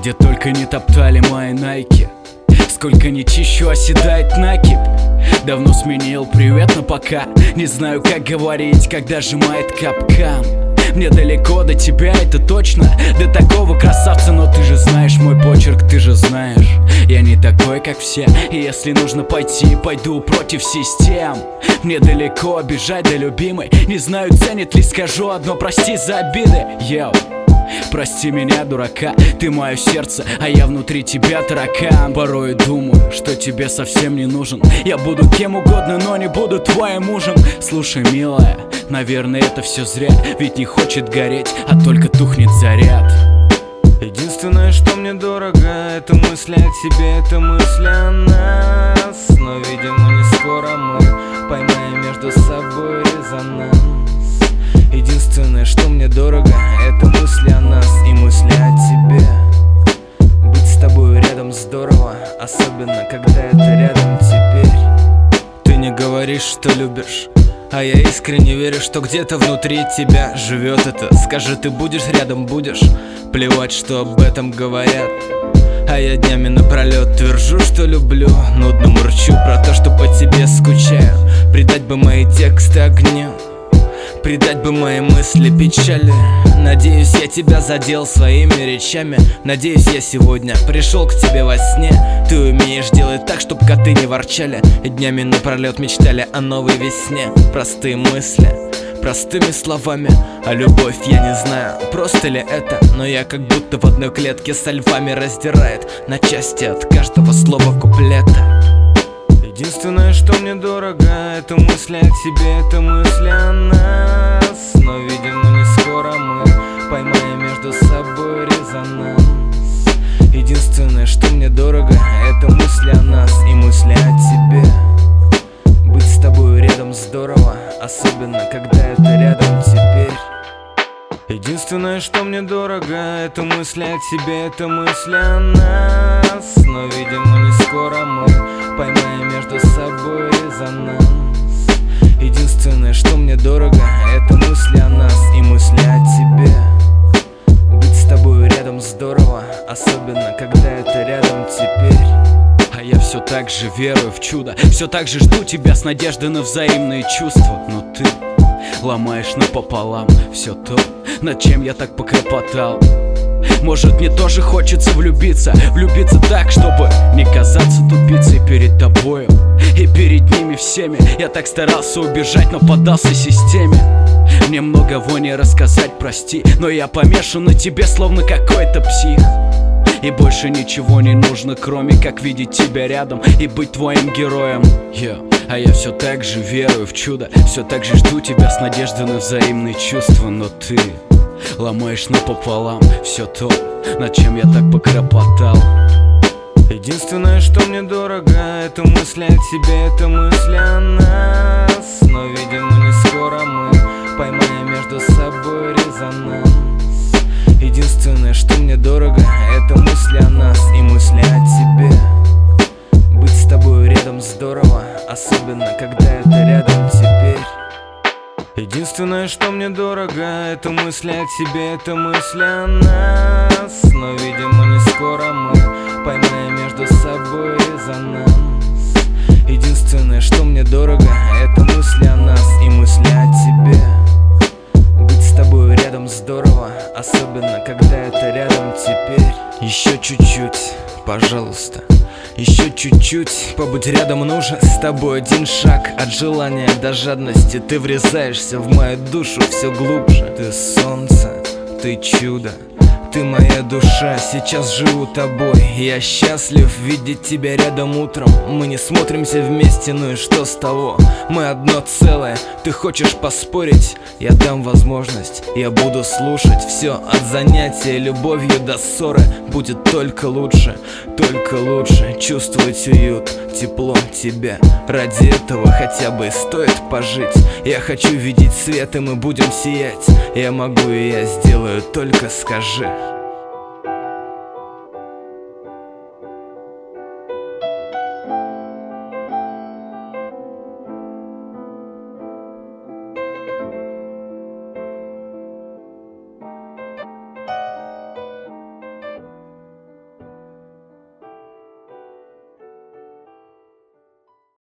Где только не топтали мои найки, сколько не чищу, оседает накипь. Давно сменил привет на пока, не знаю, как говорить, когда сжимает капкан. Мне далеко до тебя, это точно, до такого красавца. Но ты же знаешь мой почерк, ты же знаешь, я не такой, как все. И если нужно пойти, пойду против систем. Мне далеко бежать до любимой, не знаю, ценит ли, скажу одно: прости за обиды. Йоу, прости меня, дурака, ты мое сердце, а я внутри тебя таракан. Порой думаю, что тебе совсем не нужен. Я буду кем угодно, но не буду твоим мужем. Слушай, милая, наверное, это все зря, ведь не хочет гореть, а только тухнет заряд. Единственное, что мне дорого, это мысли о тебе, это мысли о нас. Но, видимо, не скоро мы поймаем между собой резонанс. Единственное, что мне дорого, это мысли о нас и мысли о тебе. Быть с тобой рядом здорово, особенно когда это рядом теперь. Ты не говоришь, что любишь, а я искренне верю, что где-то внутри тебя живет это. Скажи, ты будешь рядом, будешь? Плевать, что об этом говорят. А я днями напролет твержу, что люблю, нудно мурчу про то, что по тебе скучаю. Предать бы мои тексты огню, предать бы мои мысли печали. Надеюсь, я тебя задел своими речами. Надеюсь, я сегодня пришел к тебе во сне. Ты умеешь делать так, чтоб коты не ворчали и днями напролет мечтали о новой весне. Простые мысли, простыми словами. А любовь, я не знаю, просто ли это, но я как будто в одной клетке со львами раздирает на части от каждого слова куплета. Единственное, что мне дорого, это мысли о тебе, это мысли о нас. Но, видимо, не скоро мы поймаем между собой резонанс. Единственное, что мне дорого, это мысли о нас и мысли о тебе. Быть с тобой рядом здорово, особенно когда это рядом теперь. Единственное, что мне дорого, это мысли о тебе, это мысли о нас. Но, видимо, не скоро мы поймаем между собой резонанс. Единственное, что мне дорого, это мысли о нас и мысли о тебе. Быть с тобой рядом здорово, особенно когда это рядом теперь. А я все так же верую в чудо, все так же жду тебя с надеждой на взаимные чувства. Но ты ломаешь напополам все то, над чем я так покропотал. Может, мне тоже хочется влюбиться, влюбиться так, чтобы не казаться тупицей перед тобою и перед ними всеми. Я так старался убежать, но поддался системе. Мне многого не рассказать, прости, но я помешан на тебе, словно какой-то псих. И больше ничего не нужно, кроме как видеть тебя рядом и быть твоим героем. А я все так же верую в чудо, все так же жду тебя с надеждой на взаимные чувства. Но ты ломаешь напополам все то, над чем я так покропотал. Единственное, что мне дорого, это мысли о тебе, это мысли о нас. Но, видимо, не скоро мы поймаем между собой резонанс. Единственное, что мне дорого, это мысли о нас и мысли о тебе. Быть с тобой рядом здорово, особенно когда это рядом теперь. Единственное, что мне дорого, это мысли о тебе, это мысли о нас. Но, видимо, не скоро мы поймаем между собой резонанс. Единственное, что мне дорого, это мысли о нас и мысли о тебе. Быть с тобой рядом здорово, особенно когда это рядом теперь. Еще чуть-чуть, пожалуйста. Еще чуть-чуть, побудь рядом нужен. С тобой один шаг от желания до жадности. Ты врезаешься в мою душу все глубже. Ты солнце, ты чудо, ты моя душа, сейчас живу тобой. Я счастлив видеть тебя рядом утром. Мы не смотримся вместе, ну и что с того? Мы одно целое, ты хочешь поспорить? Я дам возможность, я буду слушать. Все от занятия любовью до ссоры будет только лучше, только лучше. Чувствовать уют, тепло тебя. Ради этого хотя бы и стоит пожить. Я хочу видеть свет, и мы будем сиять. Я могу, и я сделаю, только скажи.